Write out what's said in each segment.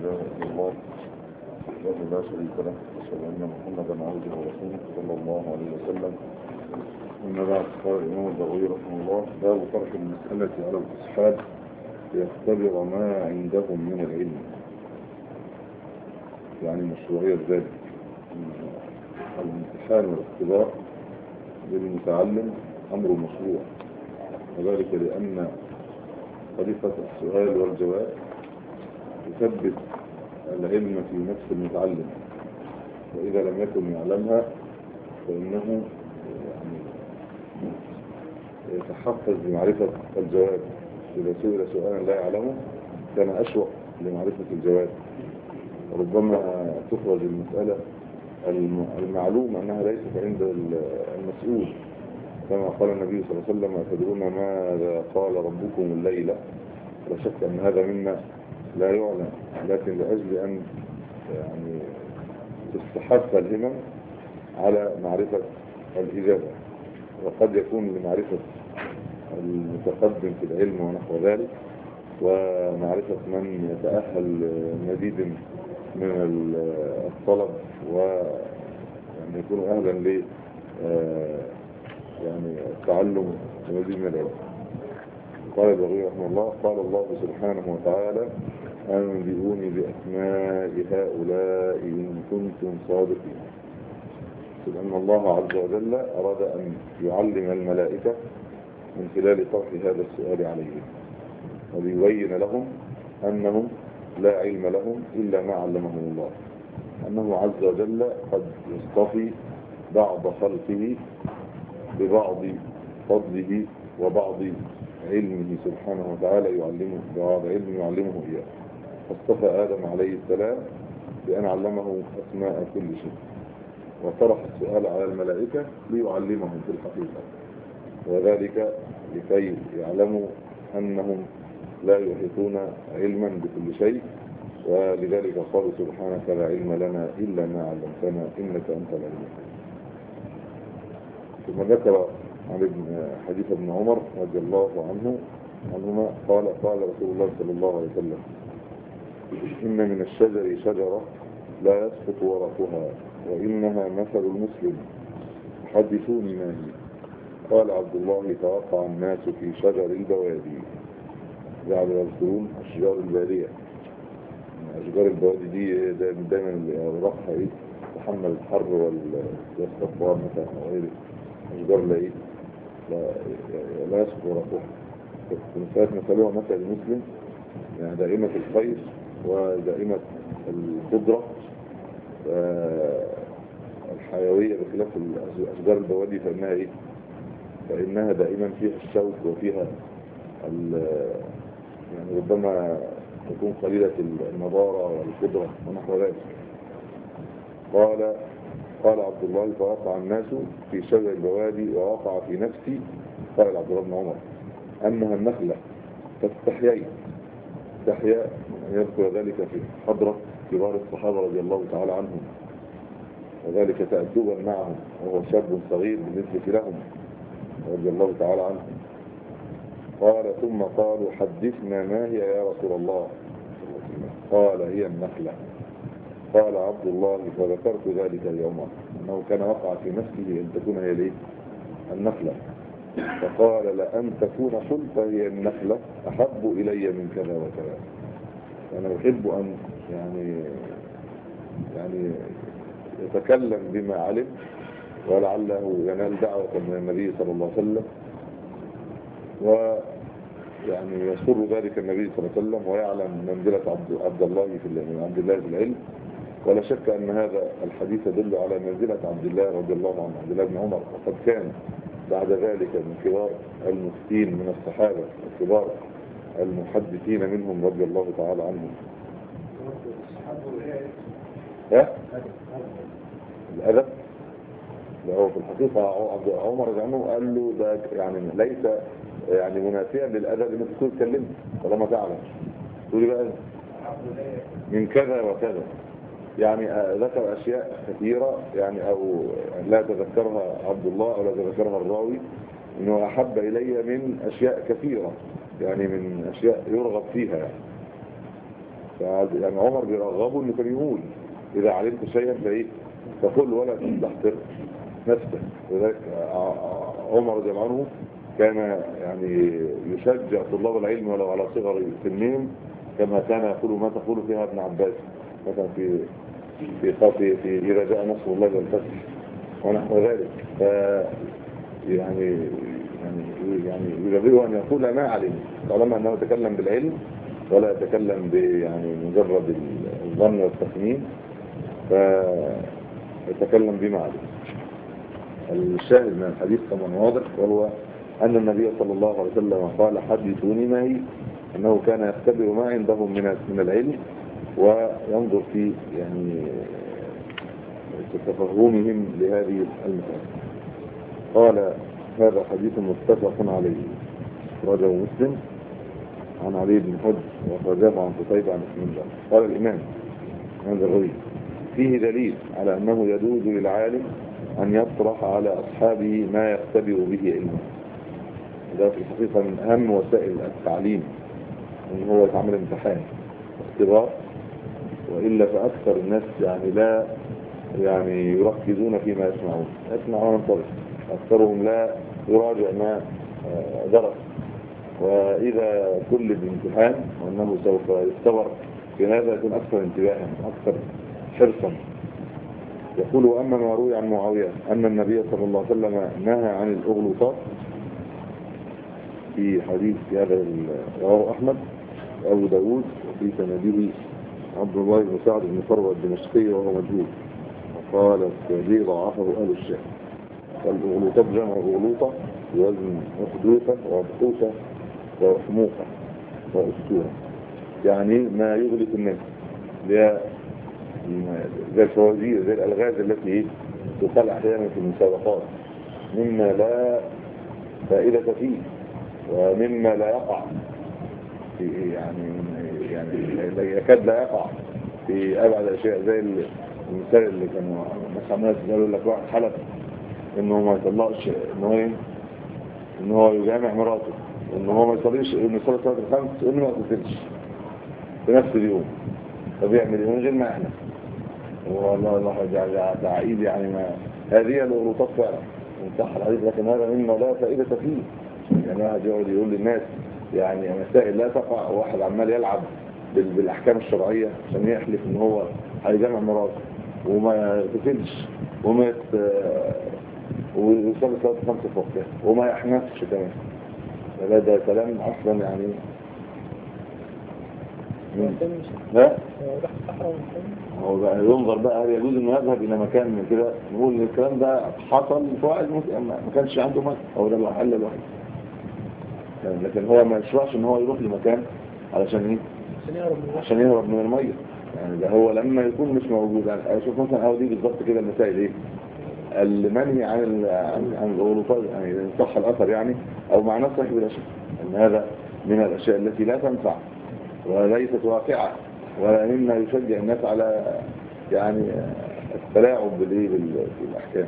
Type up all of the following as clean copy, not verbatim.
إله إلا الله وحده لا شريك له أشهد أن محمدا عبده ورسوله صلى الله عليه وسلم. أما بعد، قال الإمام البغوي رحمه الله: باب طرح المسألة على الأصحاب ليختبر ما عندهم من العلم. يعني مشروعية ذلك الامتحان والاختبار للمتعلم أمر مشروع، وذلك لأن طريقة السؤال والجواب تثبت العلم في نفس المتعلم، وإذا لم يكن يعلمها فإنه يتحفز بمعرفة الجواب. إذا سئل سؤالا لا يعلمه كان أشوق لمعرفة الجواب، وربما تخرج المسألة المعلوم أنها ليست عند المسؤول، كما قال النبي صلى الله عليه وسلم: أتدرون ماذا قال ربكم الليلة؟ لا شك أن هذا مما لا يعلم، لكن لأجل أن تستحث الهمم على معرفة الإجابة، وقد يكون لمعرفة المتقدم في العلم ونحو ذلك، ومعرفة من يتأهل مزيد من الطلب ويكون أهلا ل التعلم مزيد من العلم. قال البغوي رحمه الله: قال الله سبحانه وتعالى: أنبئوني بأسماء هؤلاء إن كنتم صادقين. لأن الله عز وجل أراد أن يعلم الملائكة من خلال طرح هذا السؤال عليهم، وليبين لهم أنهم لا علم لهم إلا ما علمهم الله، أنه عز وجل قد يصطفي بعض خلقه ببعض فضله وبعض علمه سبحانه وتعالى، يعلمه بعض علم يعلمه إياه. فاصطفى آدم عليه السلام بأن علمه أسماء كل شيء، وطرح السؤال على الملائكة ليعلمهم في الحقيقة، وذلك لكي يعلموا أنهم لا يحيطون علما بكل شيء، ولذلك قالوا: سبحانك لا علم لنا إلا ما علمتنا إنك أنت العليم. ثم ذكر عن حديث ابن عمر رضي الله عنهما قال: قال رسول الله صلى الله عليه وسلم: إن من الشجر شجرة لا يسقط ورقها وإنها مثل المسلم، حدثوني ما هي. قال عبد الله: توقع الناس في شجر البوادي. يعني يذكرون أشجار البادية. أشجار البوادي دي دايما ورقها تحمل الحر والاستقرار مثلا أو غيره. أشجار لا يسقط ورقها. مثلها مثل المسلم، يعني دائمة الخير ودائمة القدرة الحيوية، بخلاف أشجار البوادي فإنها دائما فيها الشوك وفيها ربما تكون قليلة النضارة والقدرة ونحو ذلك. قال عبد الله: فوقع الناس في شجر البوادي ووقع في نفسي، قال عبد الله بن عمر، أنها النخلة، فاستحييت. استحيا أن يذكر ذلك في حضرة كبار الصحابة رضي الله تعالى عنهم، وذلك تأدبا معهم، وهو شاب صغير بالنسبة لهم رضي الله تعالى عنهم. قال: ثم قالوا: حدثنا ما هي يا رسول الله؟ قال: هي النخلة. قال عبد الله: فذكرت ذلك اليوم، أنه كان وقع في نفسه أن تكون هي النخلة، فقال: لأن تكون قلت هي النخلة أحب إلي من كذا وكذا. أنا أحب أن يعني يتكلم بما علم، ولعله ينال دعوة من النبي صلى الله عليه وسلم، يسر ذلك النبي صلى الله عليه وسلم، ويعلم منزلة عبد الله في العلم. ولا شك أن هذا الحديث يدل على منزلة عبد الله رضي الله عنه، عبد الله بن عمر، وقد كان بعد ذلك من كبار المفتين من الصحابة وكبار المحدثين منهم رضي الله تعالى عنهم. الأدب هو في الحقيقة عمر رضي الله عنه قال له: ده ليس منافيا للأدب انك تكون اتكلمت طالما تعلم، تقولي بقى من كذا وكذا، ذكر أشياء كثيرة أو لا تذكرها عبد الله أو لا تذكرها الراوي، إنه أحب إلي من أشياء كثيرة، من أشياء يرغب فيها. يعني عمر بيرغبوا انه كان يقول اذا علمت شيئا فايه فقل ولا تستحقر نفسك. لذلك عمر رضي الله عنه كان يعني يشجع طلاب العلم ولو على صغر سنهم، كما كان يقول ما تقول فيها ابن عباس مثلا في إذا جاء نصر الله والفتح ونحو ذلك. يعني يجبره أن يقول ما علم طالما أنه يتكلم بالعلم ولا يتكلم يعني مجرد الظن والتخمين، فيتكلم بما علم. الشاهد من الحديث كما واضح، وهو أن النبي صلى الله عليه وسلم قال حدثوني ما هي، أنه كان يختبر ما عندهم من العلم وينظر في يعني تفهمهم لهذه المسألة. قال هذا حديث متفق عليه أخرجه مسلم عن علي بن حجر وأخرجه عن قتيبة عن اسم الله. قال الإمام هذا الرجل فيه دليل على أنه يجوز للعالم أن يطرح على أصحابه ما يختبر به علمه. ده في الحقيقة من أهم وسائل التعليم، أن هو يتعمل امتحان اختبار، وإلا فأكثر الناس يعني لا يعني يركزون فيما يسمعون طرف، أكثرهم لا يراجع ما درس. وإذا كل بامتحان وأنه سوف يختبر في هذا يكون أكثر انتباها أكثر حرصا. يقول وأما ما روي عن معاوية أن النبي صلى الله عليه وسلم نهى عن الأغلوطات في حديث هذا رواه أحمد وأبو داود، وفي سنده عبد الله بن سعد بن فروة الدمشقي وهو مجهول، وقال السعدي ضعفه أهل الشام. فالأغلوطات جمع أغلوطة بوزن أخدوثة وأبقوثة وحموقة وأسطورة، يعني ما يغلط الناس زي الفوازير زي الألغاز التي تقال أحيانا في المسابقات، مما لا فائدة فيه ومما لا يقع في يعني يكاد لا يقع في أبعد الأشياء، زي المثال اللي كانوا مثلا الناس قالوا لك واحد حلف إنه ما يطلقش إنه هو يجامع مراته، إنه هو ما يصليش إنه يصلي صلاة الخمس، إنه ما يقتلش في نفس اليوم. طب يعمل إيه من غير ما إحنا والله ده عيد يعني ما هذه الأغلوطات فعلا صح الحديث، لكن هذا مما لا فائدة فيه. يعني واحد يقعد يقول للناس يعني مسائل لا تقع، وواحد عمال يلعب بالأحكام الشرعية عشان يحلف إن هو هيجمع مراته وما يقتلش ويصلي صلاة 5 في وقتها وما يحنفش كمان. ده كلام أصلا يعني لا هو بقى ينظر بقى هل يجوز انه يذهب الى مكان من كده، نقول ان الكلام ده حصل في واحد ما كانش عنده مال، هو ده الحل الوحيد. لكن هو ما يشرعش ان هو يروح لمكان علشان ايه؟ عشان يهرب من الميه. يعني ده هو لما يكون مش موجود. يعني اشوف مثلا هو دي بالظبط كده المسائل ايه المنهي عن الغلوطات، يعني ان صح الاثر يعني او معناه صحيح بلا شك ان هذا من الاشياء التي لا تنفع وليست واقعة، ولا مما يشجع الناس على يعني التلاعب بالأحكام.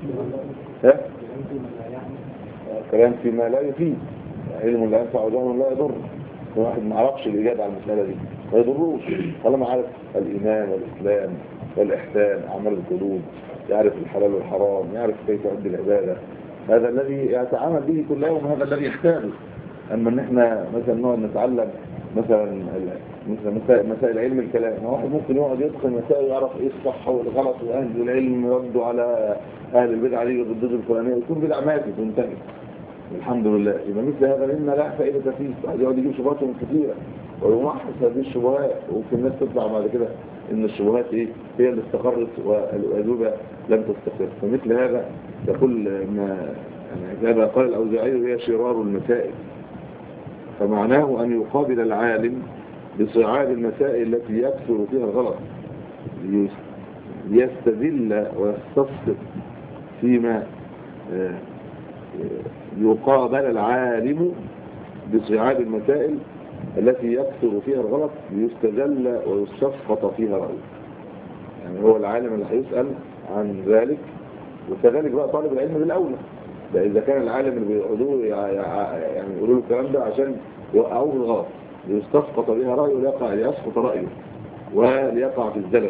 كلام فيما لا يفيد، علم لا ينفع وجهل لا يضر. الواحد ما عرفش الإجابة على المسألة دي ما يضروش طالما عارف الإيمان والإسلام والإحسان أعمال القلوب، يعرف الحلال والحرام، يعرف كيف يؤدي العبادة. هذا الذي يتعامل به كل يوم، هذا الذي يحتاجه. أما ان احنا مثلا نقعد نتعلم مثلا مسائل علم الكلام، واحد ممكن يقعد يدخل مسائل ويعرف ايه الصح والغلط، واهل العلم يردوا على اهل البدع دي ضد الفلانيه، ويكون بدع ماتت وانتهت الحمد لله. يبقى مثل هذا مما لا فائده فيه، واحد يقعد يجيب شبهات كثيره ويمحص هذه الشبهات، وفي الناس تطلع بعد كده ان الشبهات ايه هي اللي استقرت والاجوبه لم تستقر. فمثل هذا يقول يعني هذا قال الاوزاعي هي شرار المسائل، فمعناه أن يقابل العالم بصعاب المسائل التي يكثر فيها الغلط ليستدل ويستصدق فيما يقابل العالم بصعاب المسائل التي يكثر فيها الغلط ليستدل ويستسقط فيها رأيه. يعني هو العالم اللي هيسأل عن ذلك، وكذلك بقى طالب العلم بالأولى. ده إذا كان العالم اللي بيقولوا يعني يقولوا له الكلام ده عشان يوقعوه في الغلط، ليستسقط بها رأيه ليسقط رأيه وليقع في الزلل.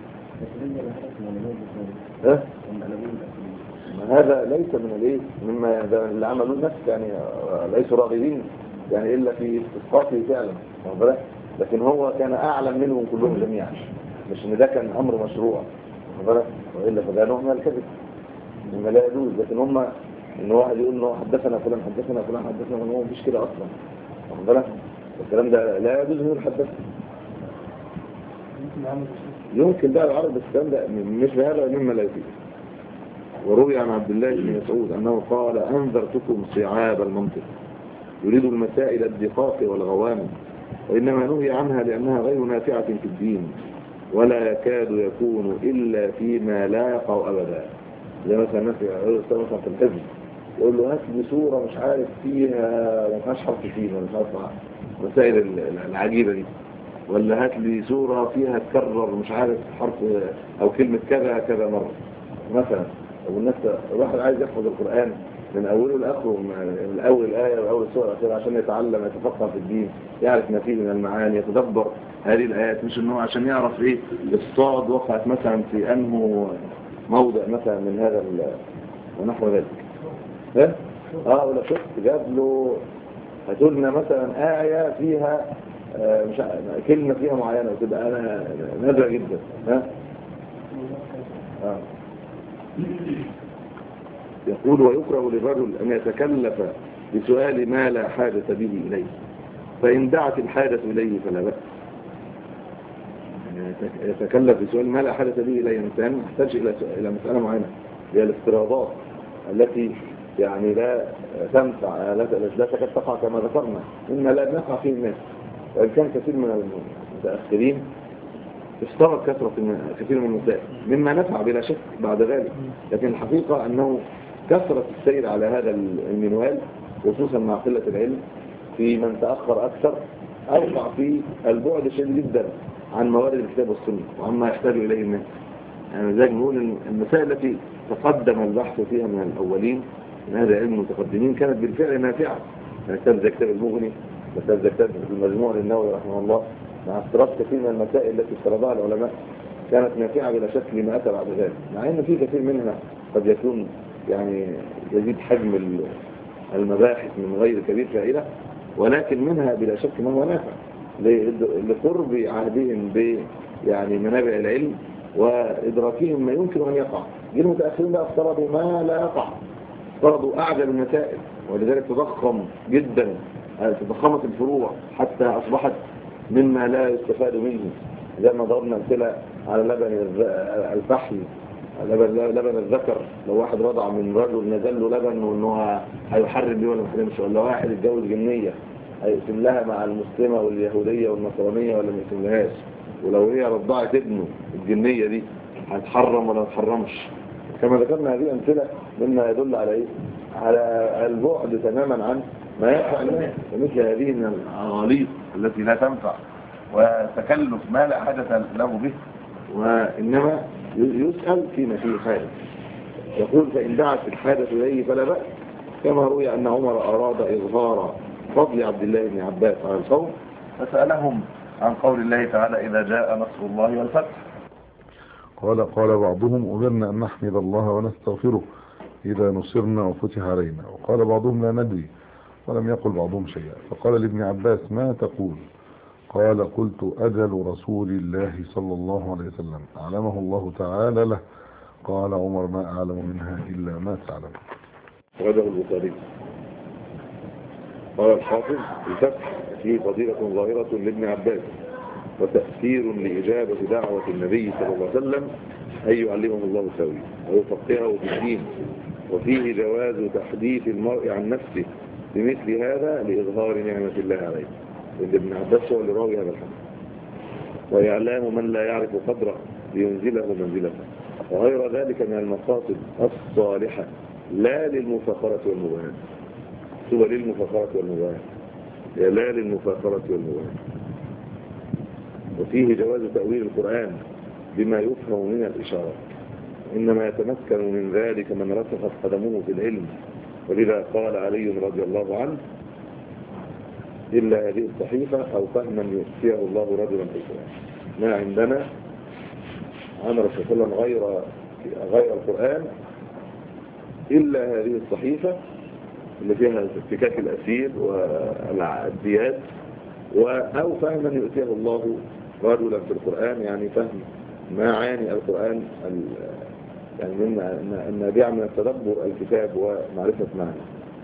هذا ليس من الايه مما اللي عملوه الناس، يعني ليسوا راغبين يعني الا في استسقاطه فعلا، لكن هو كان اعلم منهم كلهم جميعا، مش ان ده كان امر مشروع، والا فده نوع من الكذب مما لا يجوز. لكن هم ان واحد يقول انه حدثنا فلان حدثنا فلان حدثنا، هو مفيش كده اصلا، الكلام ده لا يجوز انه يحدث. يمكن بقى العرض، بس الكلام ده مش بهذا مما لا يجوز. وروي عن عبد الله بن مسعود أنه قال أنذرتكم صعاب المنطق، يريد المسائل الدقاق والغوامض، وإنما نهي عنها لأنها غير نافعة في الدين، ولا يكاد يكون إلا فيما لا يقع أبدا. زي مثلا الناس مثلا في الحفظ يقول له هات لي سورة مش عارف فيها ما فيهاش حرف فيه، مش عارف المسائل العجيبة دي، ولا هات لي سورة فيها تكرر مش عارف حرف أو كلمة كذا كذا مرة مثلا. والناس الواحد عايز يحفظ القرآن من أوله لآخره، من أول الآية وأول السورة الأخيرة عشان يتعلم يتفقه في الدين، يعرف ما فيه من المعاني، يتدبر هذه الآيات، مش إنه عشان يعرف إيه الصاد وقعت مثلا في أنه موضع مثلا من هذا ونحو ذلك. ولا شفت جاب له هتقولنا مثلا آية فيها مش كلمة فيها معينة وتبقى أنا نادرة جدا. يقول ويكره للرجل أن يتكلف بسؤال ما لا حاجة به إليه، فإن دعت الحاجة إليه فلا بأس. يتكلف بسؤال ما لا حاجة به إليه، الإنسان يحتاج إلى مسألة معينة، هي الافتراضات التي يعني لا تنفع، لا تكاد تقع كما ذكرنا، مما لا نقع فيه الناس. وإن كان كثير من المتأخرين استغرق كثير من المسائل مما نفع بلا شك بعد ذلك، لكن الحقيقة أنه كثرة السير على هذا المنوال خصوصا مع قلة العلم في من تأخر أكثر أوقع في البعد شديد جدا عن موارد الكتاب والسنة وعما يحتاج إليه الناس. يعني ذلك نقول المسائل التي تقدم البحث فيها من الأولين من هذا العلم المتقدمين كانت بالفعل نافعة، كتاب زي كتاب المغني، كتاب زي كتاب المجموع للنووي رحمه الله، مع استراد كثير من المسائل التي افترضها العلماء كانت نافعة بلا شك لما أتى بعد ذلك، مع أن في كثير منها قد يكون يعني يزيد حجم المباحث من غير كبير فائدة، ولكن منها بلا شك ما هو نافع لقرب عهدهم يعني منابع العلم وإدراكهم ما يمكن أن يقع. المتأخرين بقى افترضوا ما لا يقع، افترضوا أعجب المسائل، ولذلك تضخم جدا، تضخمت الفروع حتى أصبحت مما لا يستفاد منه. زي ما ضربنا امثله على لبن الفحل، لبن الذكر، لو واحد رضع من رجل نزل له لبن وانه هيحرم بيه ولا ما يحرمش، ولا واحد اتجوز جنيه هيقسم لها مع المسلمه واليهوديه والنصرانيه ولا ما يقسملهاش، ولو هي رضعت ابنه الجنيه دي هتحرم ولا ما تحرمش. كما ذكرنا هذه امثله مما يدل على ايه؟ على البعد تماما عن ما ينفع الناس، ومثل هذه من الأغاليط التي لا تنفع وتكلف ما لا حدث له به، وإنما يسأل فيما فيه حادث. يقول فإن دعت الحادث إليه فلا بأس، كما روي أن عمر أراد إظهار فضل عبد الله بن عباس على القوم فسألهم عن قول الله تعالى إذا جاء نصر الله والفتح. قال بعضهم أمرنا أن نحمد الله ونستغفره إذا نصرنا وفتح علينا، وقال بعضهم لا ندري، ولم يقل بعضهم شيئا. فقال لابن عباس ما تقول؟ قال قلت أجل رسول الله صلى الله عليه وسلم أعلمه الله تعالى له. قال عمر ما أعلم منها إلا ما تعلم. رده البخاري. قال الحافظ الفتح فيه فضيلة ظاهرة لابن عباس وتأثير لإجابة دعوة النبي صلى الله عليه وسلم أن يعلمه الله التأويل ويفقهه في الدين، وفيه جواز تحديث المرء عن نفسه بمثل هذا لإظهار نعمة الله عليه. ابن عباس هو اللي راوي هذا الحديث. وإعلام من لا يعرف قدره لينزله منزلته، وغير ذلك من المقاصد الصالحة لا للمفاخرة والمباهاة. سوى للمفاخرة والمباهاة، لا للمفاخرة والمباهاة. وفيه جواز تأويل القرآن بما يفهم من الإشارات، إنما يتمكن من ذلك من رسخت قدمه في العلم، ولذا قال علي رضي الله عنه إلا هذه الصحيفة أو فهما يؤتيه الله رجلا في القرآن. ما عندنا عن رسول الله غير القرآن إلا هذه الصحيفة اللي فيها افتكاك الأسير والديات، أو فهما يؤتيه الله رجلا في القرآن، يعني فهم معاني القرآن، يعني النابعة من التدبر الكتاب ومعرفة معنى.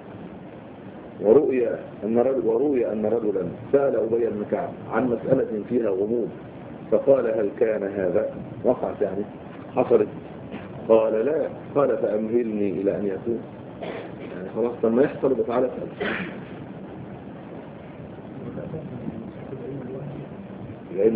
وروي أن رجلا سأل أبي بن كعب عن مسألة فيها غموض فقال هل كان هذا؟ وقعت يعني حصلت؟ قال لا. قال فأمهلني إلى أن يكون. يعني خلاص لما يحصل بتعالى اسأل. العلم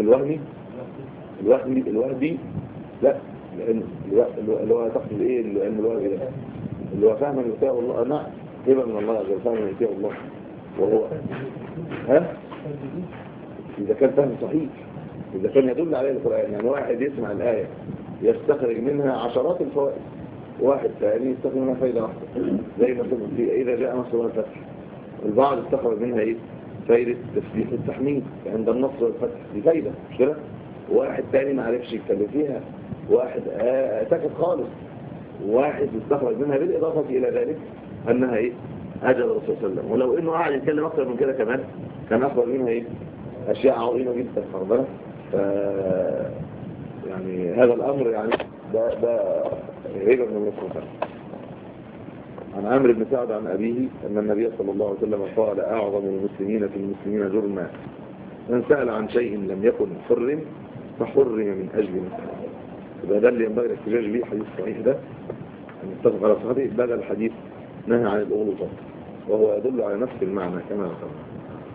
الوهمي لا، اللي هو تقصد ايه العلم الوهمي ده؟ اللي هو فهم يؤتيه الله. نعم، هبه من الله عز وجل، فهم يؤتيه الله. وهو إذا كان فهم صحيح، إذا كان يدل عليه القرآن. يعني واحد يسمع الآية يستخرج منها عشرات الفوائد، واحد ثاني يستخرج منها فايدة واحدة، زي ما تقول في إذا جاء نصر والفتح. البعض استخرج منها إيه؟ فايدة تسبيح التحميد عند النصر والفتح، دي فايدة مش كده؟ واحد ثاني ما عرفش يتكلم فيها، واحد سكت خالص، واحد استخرج منها بالإضافة إلى ذلك أنها إيه؟ أجل الرسول صلى الله عليه وسلم. ولو إنه قاعد يتكلم أكثر من كده كمان كان أخبر منها إيه؟ أشياء عظيمة جدا فرضنا. يعني هذا الأمر يعني ده غير من المصر. عن عامر بن سعد عن أبيه أن النبي صلى الله عليه وسلم قال أعظم المسلمين في المسلمين جرما من سأل عن شيء لم يكن حرم فحرم من أجل مسألة. يبقى ده اللي ينبغي الاحتجاج به حديث صحيح ده أن يتفق على صحته. بدل الحديث نهى عن الأغلوطات وهو يدل على نفس المعنى كما ذكرنا.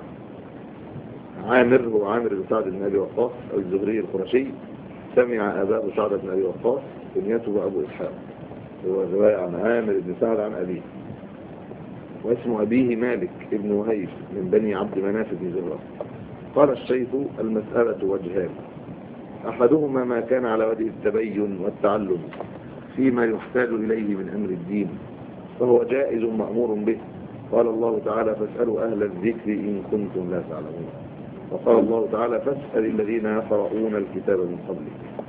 عامر هو عامر بن سعد بن أبي وقاص الزهري القرشي، سمع أباه سعد بن أبي وقاص كنيته أبو إسحاق. هو رواية عن عامر بن سعد عن أبيه، واسم أبيه مالك ابن وهيب من بني عبد مناف بن زهرة. قال الشيخ المسألة وجهان، أحدهما ما كان على وجه التبين والتعلم فيما يحتاج إليه من أمر الدين فهو جائز مأمور به. قال الله تعالى فاسألوا أهل الذكر إن كنتم لا تعلمون. وقال الله تعالى فاسأل الذين يقرؤون الكتاب من قبلك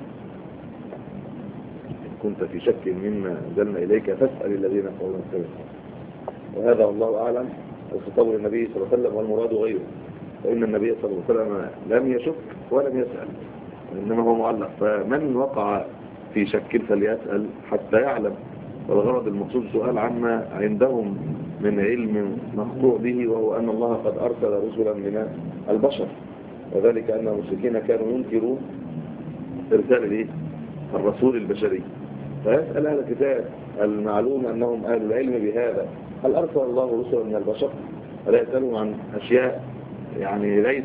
إن كنت في شك مما أنزلنا إليك فاسأل الذين يقرؤون الكتاب. وهذا الله أعلم الخطاب للنبي صلى الله عليه وسلم والمراد غيره، فإن النبي صلى الله عليه وسلم لم يشك ولم يسأل، إنما هو معلق. فمن وقع في شك فليسأل حتى يعلم. والغرض المقصود سؤال عما عندهم من علم مقطوع به، وهو أن الله قد أرسل رسلا من البشر، وذلك أن المشركين كانوا ينكرون إرسال الرسول البشري. فيسأل أهل الكتاب المعلوم أنهم أهل العلم بهذا هل أرسل الله رسلا من البشر؟ فلا يسألهم عن أشياء يعني ليس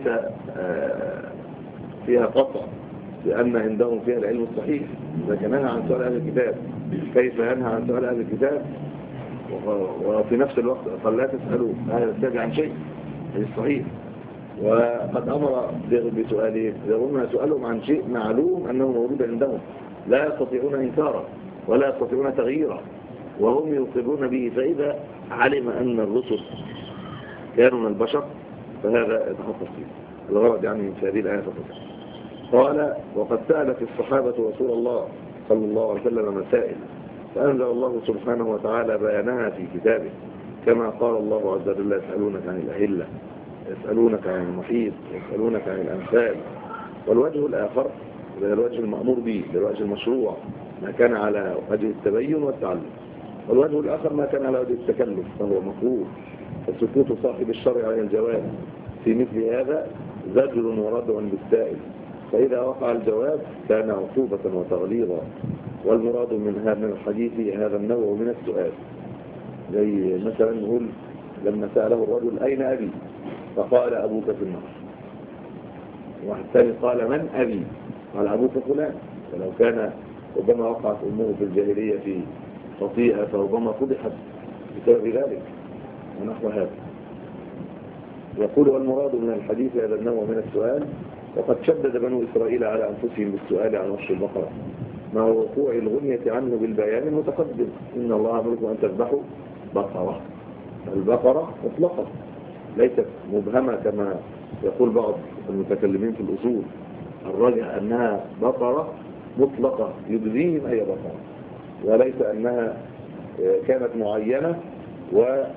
فيها قطع لأن عندهم فيها العلم الصحيح. لكن نهى عن سؤال أهل الكتاب، كيف ينهى عن سؤال أهل الكتاب وفي نفس الوقت قال لا تسألوا أهل الكتاب عن شيء الصحيح؟ وقد أمر بسؤالهم يقولون سؤالهم عن شيء معلوم أنه موجود عندهم لا يستطيعون إنكاره ولا يستطيعون تغييره وهم يوقظون به. فإذا علم أن الرسل كانوا من البشر فهذا يتحقق فيه. الغرض يعني من هذه الآية فقط. قال وقد سأل في الصحابة رسول الله صلى الله عليه وسلم مسائل فأنزل الله سبحانه وتعالى بيانها في كتابه، كما قال الله عز وجل يسألونك عن الأهلة، يسألونك عن المحيط، يسألونك عن الأمثال. والوجه الآخر هذا الوجه المأمور به، الوجه المشروع ما كان على وجه التبين والتعلم. والوجه الآخر ما كان على وجه التكلف فهو مكروه، فسكوت صاحب الشرع عن الجواب في مثل هذا زجر وردع بالسائل، فإذا وقع الجواب كان عقوبة وتغليظا. والمراد من الحديث هذا النوع من السؤال، زي مثلا نقول لما سأله الرجل أين أبي؟ فقال أبوك في النار. واحد ثاني قال من أبي؟ قال أبوك فلان. فلو كان ربما وقعت أمه في الجاهلية في خطيئة فربما فضحت بسبب ذلك ونحو هذا. يقول والمراد من الحديث هذا النوع من السؤال. وقد شدد بنو إسرائيل على أنفسهم بالسؤال عن وحش البقرة مع وقوع الغنية عنه بالبيان المتقدم إن الله أمركم أن تذبحوا بقرة. البقرة مطلقة ليست مبهمة كما يقول بعض المتكلمين في الأصول. الراجح أنها بقرة مطلقة يجزيهم أي بقرة، وليس أنها كانت معينة وأخر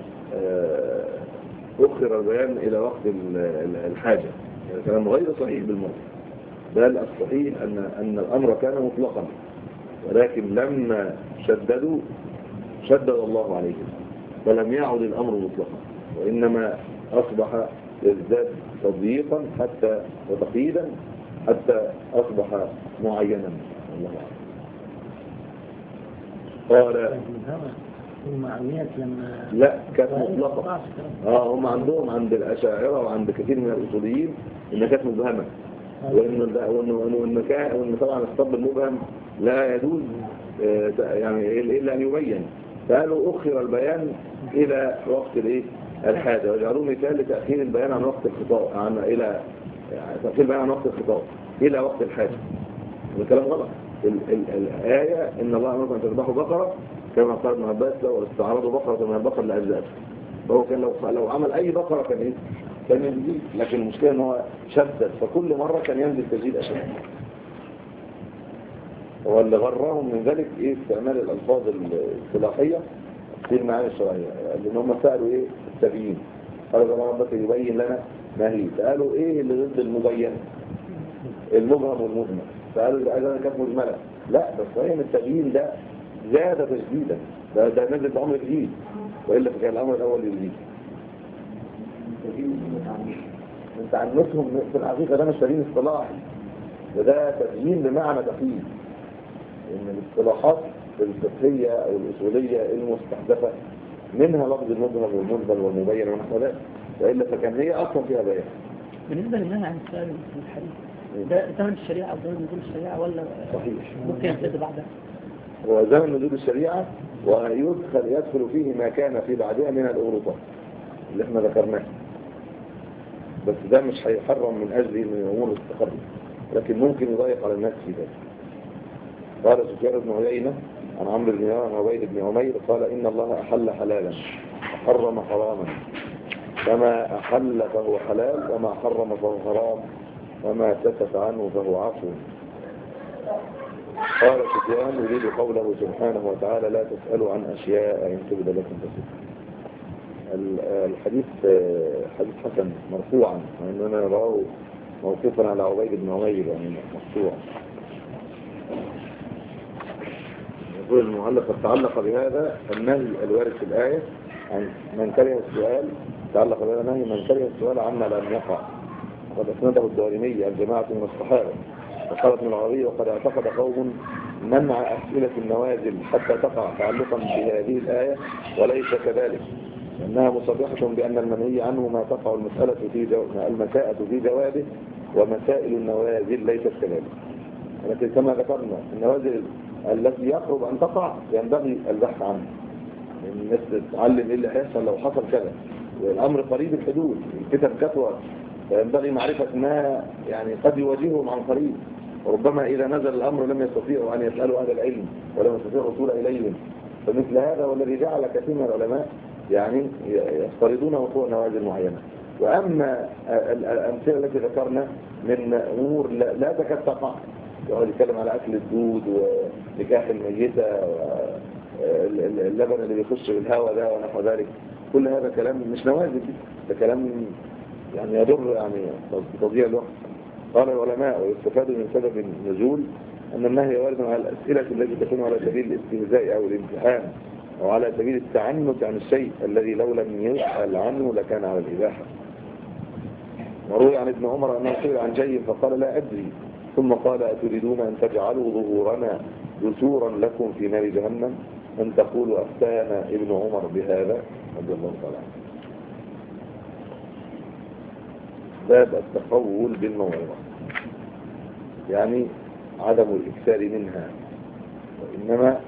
البيان إلى وقت الحاجة. يعني كلام غير صحيح بالمرة، بل الصحيح أن الأمر كان مطلقا، ولكن لما شدد الله عليهم فلم يعد الأمر مطلقا، وإنما أصبح يزداد تضييقا حتى وتقييدا حتى أصبح معينا. الله قال المعنيات لما لا كانت مطلقة. هم عندهم عند الأشاعرة وعند كثير من الأصوليين إنها كانت مبهمة، وإن طبعا الصب المبهم لا يجوز يعني إلا أن يبين، فقالوا أخر البيان إلى وقت الحاجة، وجعلوه مثال لتأخير البيان عن وقت الخطاب تأخير البيان عن وقت الخطاب إلى وقت الحاجة. الكلام غلط. الآية إن الله أمركم أن تذبحوا بقرة كما قال ابن عباس لو استعرضوا بقرة من البقر لأجزاء، فهو كان لو عمل أي بقرة كان ينزل، لكن المشكلة إن هو شدد، فكل مرة كان ينزل تزيد أشد. واللي غرهم من ذلك استعمال الألفاظ الاصطلاحية في المعاني الشرعية، لأن هم سألوا التبيين، قالوا الله ربك يبين لنا ما هي، فقالوا اللي ضد المبين المبهم والمهمل، فقالوا إذا كانت مجملة، لا بس صحيح التبيين ده زاد تجديدا، ده نزل أمر جديد، وإلا فكان الأمر الأول يزيد. انت عنتهم في الحقيقة ده مش تبيين اصطلاحي، وده تبيين بمعنى دقيق، ان الاصطلاحات الفقهية او الاصولية المستحدثة منها لفظ المبهم والمنزل والمبين ونحو ذلك، وإلا فكان هي اصلا فيها بيان. بالنسبة للنهي عن السؤال في الحديث ده زمن الشريعة او زمن نزول الشريعة ولا صحيح ممكن يبتدي بعدها؟ هو زمن نزول الشريعة، ويدخل فيه ما كان في بعدها من الأوروبا اللي احنا ذكرناه، بس ده مش هيحرم من أجل من أمور التقدم، لكن ممكن يضيق على الناس في ذلك. قال سفيان بن عيينة عن عمرو بن عن عبيد بن عمير قال إن الله أحل حلالا وحرم حراما، فما أحل فهو حلال وما حرم فهو حرام وما سكت عنه فهو عفو. قال سفيان يريد قوله سبحانه وتعالى لا تسألوا عن أشياء إن تبد لكم تسؤال. الحديث حديث حسن مرفوعا، وإننا نراه موقوفا على عبيد بن عمير يعني مقطوع. يقول المعلق قد تعلق بهذا النهي الوارد في الآية عن من كره السؤال، تعلق بهذا النهي من كره السؤال عما لم يقع، وقد أسنده الدارمي الجماعة من الصحابة. وقال ابن العربي وقد اعتقد قوم منع أسئلة النوازل حتى تقع تعلقا بهذه الآية، وليس كذلك، لأنها مصرحة بأن المنهي عنه ما تقع المساءة في جوابه، ومسائل النوازل ليست كذلك. ولكن كما ذكرنا النوازل التي يقرب أن تقع ينبغي البحث عنها، الناس تتعلم إيه اللي هيحصل لو حصل كذا، والأمر قريب الحدود، الفتن كثرت، فينبغي معرفة ما يعني قد يواجههم عن قريب، وربما إذا نزل الأمر لم يستطيعوا أن يسألوا أهل العلم ولم يستطيعوا الوصول إليهم. فمثل هذا والذي جعل كثير من العلماء يعني يفترضون وقوع نوازل معينة. وأما الأمثلة التي ذكرنا من أمور لا تكاد تقع، يقعد يتكلم على أكل الدود ونكاح الميتة واللبن اللي بيخش بالهواء ده ونحو ذلك، كل هذا كلام مش نوازل، ده كلام يعني يضر يعني بتضييع الوقت. قال العلماء ويستفاد من سبب النزول أن النهي وارد على الأسئلة التي تكون على سبيل الاستهزاء أو الامتحان، أو على سبيل التعنت عن الشيء الذي لو لم يسأل عنه لكان على الإباحة. وروي عن ابن عمر أنه سئل عن شيء فقال لا أدري، ثم قال أتريدون أن تجعلوا ظهورنا دسورا لكم في نار جهنم، أن تقولوا أفتانا ابن عمر بهذا رضي الله تعالى عنه. باب التقول بالموعظة، يعني عدم الإكثار منها، وإنما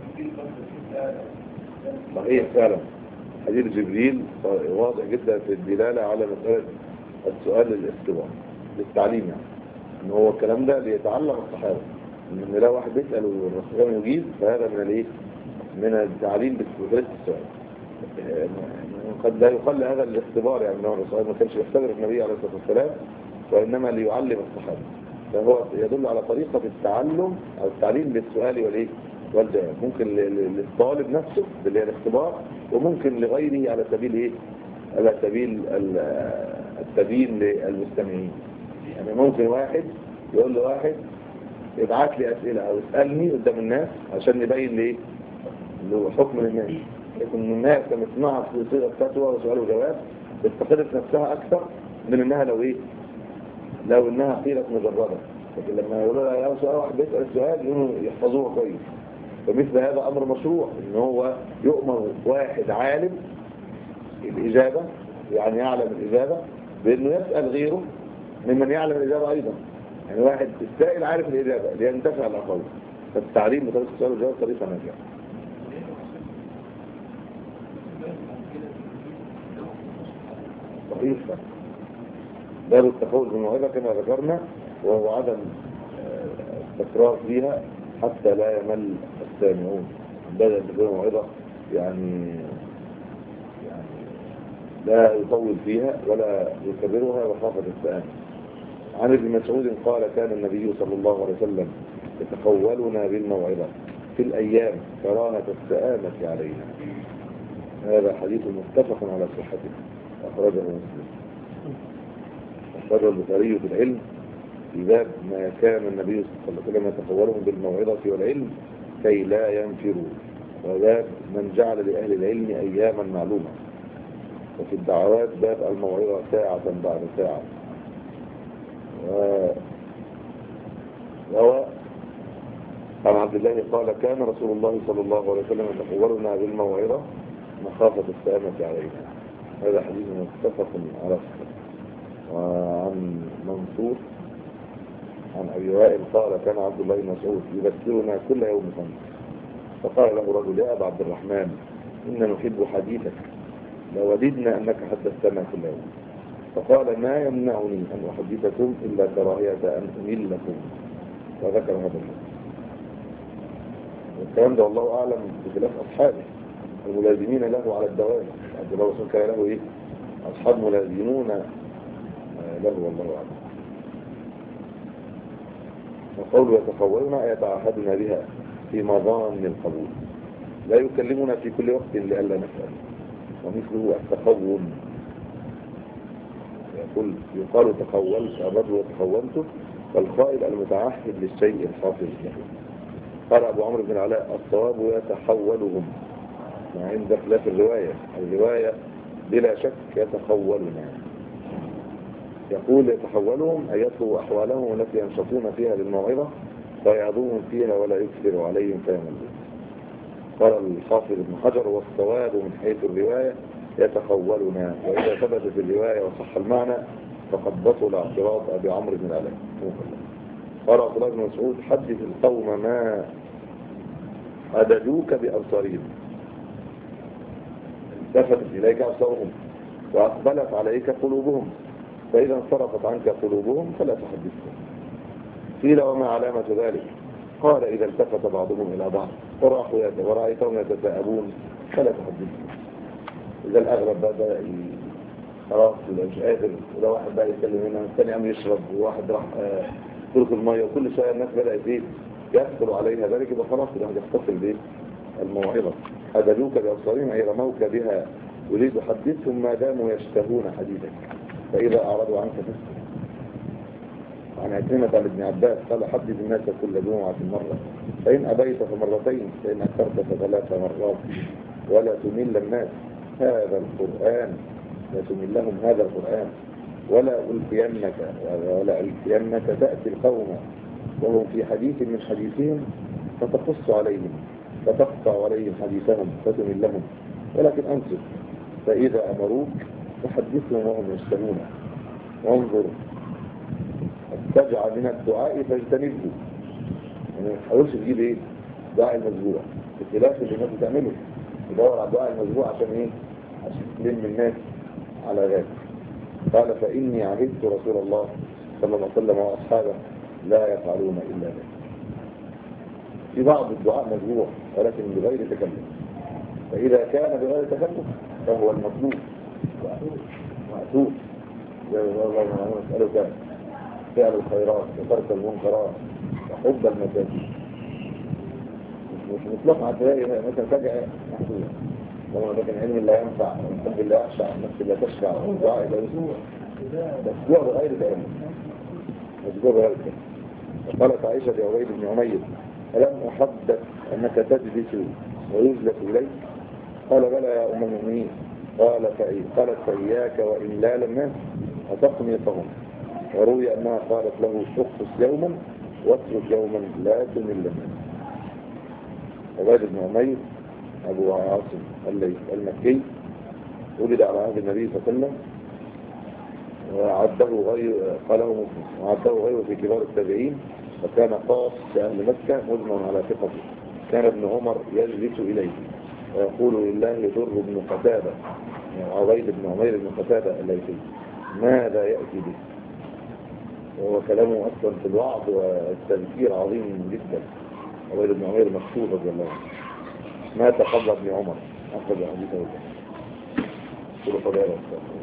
صحيح فعلا حديث جبريل واضح جدا في الدلالة على مسألة السؤال للاختبار للتعليم، يعني ان هو الكلام ده ليتعلم الصحابة، ان لا واحد بيسأل والرسول يجيب، فهذا من الايه من التعليم بطريقة السؤال. قد لا يقل هذا الاختبار، يعني النبي صلى الله عليه وسلم ما كانش يختبر النبي عليه الصلاة والسلام، وإنما ليعلم الصحابة. فهو يدل على طريقة التعلم أو التعليم بالسؤال والإيه والجواب، ممكن للطالب نفسه اللي هي الاختبار، وممكن لغيره على سبيل إيه؟ على سبيل التبيين للمستمعين. يعني ممكن واحد يقول له واحد ابعت لي أسئلة أو اسألني قدام الناس عشان نبين ليه له حكم للناس، لكن الناس لما تسمعها في صيغة فتوى وسؤال وجواب بتستخدم نفسها أكثر من إنها لو إنها قيلت مجردة. لكن لما يقولوا لها يا سؤال واحد بيسأل السؤال يقولوا يحفظوه كويس. فمثل هذا أمر مشروع، إن هو يؤمر واحد عالم الإجابة، يعني يعلم الإجابة، بأنه يسأل غيره ممن يعلم الإجابة أيضا. يعني واحد السائل عارف الإجابة لينتفع الآخرين. فالتعليم بطريقة السؤال والجواب طريقة ناجحة. صحيح. باب التفوز بالموعظة كما ذكرنا، وهو عدم التكرار فيها حتى لا يمل السامعون. بدأ بالموعظة يعني لا يطول فيها ولا يكبرها وخافت السآمة. عن ابن مسعود قال كان النبي صلى الله عليه وسلم يتقولنا بالموعظة في الأيام كراهة السآمة علينا. هذا حديث متفق على صحته، أخرجه مسلم. أخرجه البخاري في العلم في باب ما كان النبي صلى الله عليه وسلم يتقولهم بالموعظة والعلم كي لا ينفروا، وباب من جعل لأهل العلم أياما معلومة. وفي الدعوات باب الموعظة ساعة بعد ساعة. وروى عن عبد الله قال كان رسول الله صلى الله عليه وسلم يتقولنا بالموعظة مخافة السآمة علينا. هذا حديث متفق على صحته. وعن منصور عن أبي وائل قال كان عبد الله بن مسعود يذكرنا كل يوم خمس، فقال له رجل يا أبا عبد الرحمن إن نحب حديثك لوددنا أنك حدثتنا كل يوم. فقال ما يمنعني أن أحدثكم إلا كراهية أن أملكم، وذكر هذا الحديث. والكلام ده والله أعلم بخلاف أصحابه الملازمين له على الدوام. عبد الله رسول كان له إيه؟ أصحاب ملازمون له والله أعلم. وقوله يتقولنا يتعهدنا بها في مظان القبول، لا يكلمنا في كل وقت لئلا نسأل. ومثله التقول، يقال تقولت الرجل وتقولته، والقائل المتعهد للشيء الحافظ له. قال أبو عمرو بن العلاء الصواب يتحولهم، مع عند خلاف الرواية بلا شك يتحولنا. يقول يتحولهم أي يطلب أحوالهم التي ينشطون فيها للموعظة فيعظوهم فيها ولا يكثر عليهم فيملون. قال الحافظ ابن حجر والصواب من حيث الرواية يتحولنا، وإذا ثبت في الرواية وصح المعنى فقد بطل اعتراض أبي عمرو بن العلاء. قال عبد الله بن مسعود حدث القوم ما أدجوك بأبصارهم، التفتت إليك أبصارهم وأقبلت عليك قلوبهم، فإذا انصرفت عنك قلوبهم فلا تحدثهم. قيل وما علامة ذلك؟ قال إذا التفت بعضهم إلى بعض ورأيتهم يتساءلون فلا تحدثهم. إذا الأغلب بدأ خلاص مش قادر، وده واحد بقى يتكلم هنا والثاني قام يشرب، وواحد راح ترك المية، وكل شوية الناس بدأت يحصل عليها ذلك، يبقى خلاص الواحد يختصر بالموعظة. أدلوك بأبصارهم أي رموك بها، يريد حدثهم ما داموا يشتهون حديثك، فإذا أعرضوا عنك فاسكت. عن عكرمة عن ابن عباس قال حدث الناس كل جمعة مرة، فإن أبيت فمرتين، فإن أكثرت فثلاث مرات، ولا تمل الناس هذا القرآن، لا تملهم هذا القرآن، ولا ألفينك تأتي القوم وهم في حديث من حديثهم فتقص عليهم فتقطع عليهم حديثهم فتملهم، ولكن أنصت فإذا أمروك فحدثهم وهم يشتهون، وانظر تجعل من الدعاء فاجتنبه. يعني ما تحاولش تجيب دعاء المزبوع، بخلاف اللي الناس بتعمله يدور على الدعاء المزبوع عشان عشان تلم الناس على ذلك. قال فإني عهدت رسول الله صلى الله عليه وسلم وأصحابه لا يفعلون إلا ذلك. في بعض الدعاء مزبوع ولكن بغير تكلف، فإذا كان بغير تكلف فهو المطلوب معتوب. الله نسألك فعل الخيرات وترك المنكرات وحب المساجد. مش مطلق عتلاقي مثلا فجأة محدودة. لما لكن علم لا ينفع والحب لا يخشع والنفس لا تشفع والدعاء لا يسمع. مسجوع بغير ذلك، مسجوع بغير ذلك. وقالت عائشة لعبيد بن عمير: ألم أحدث أنك تجلس ويجلس إليك؟ قال: بلى يا أم المؤمنين. قالت فإياك وإملال الناس وتقنيتهم. وروي أنها قالت له: شخص يوما واترك يوما لا تمل الناس. عبيد بن عمير أبو عاصم المكي ولد على عهد النبي صلى الله عليه وسلم، وعده غير قاله مسلم، وعده غيره في كبار التابعين، وكان قاص أهل مكة مجمع على ثقته. كان ابن عمر يجلس إليه ويقول لله يضر بن قتادة، يعني عبيد بن عمير بن قتادة الليثي: ماذا يأتي به؟ وهو كلامه أصلا في الوعظ والتذكير عظيم جدا. عبيد بن عمير مكتوب رضي الله عنه مات قبل ابن عمر، أخذ حديثه. كل قضايا